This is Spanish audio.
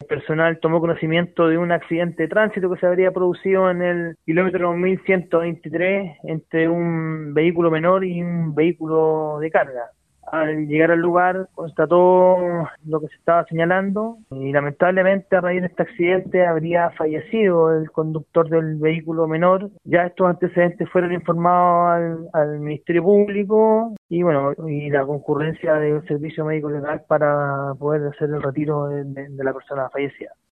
personal tomó conocimiento de un accidente de tránsito que se habría producido en el kilómetro 1123 entre un vehículo menor y un vehículo de carga. Al llegar al lugar constató lo que se estaba señalando y lamentablemente a raíz de este accidente habría fallecido el conductor del vehículo menor. Ya estos antecedentes fueron informados al Ministerio Público y bueno, y la concurrencia del servicio médico legal para poder hacer el retiro de la persona fallecida.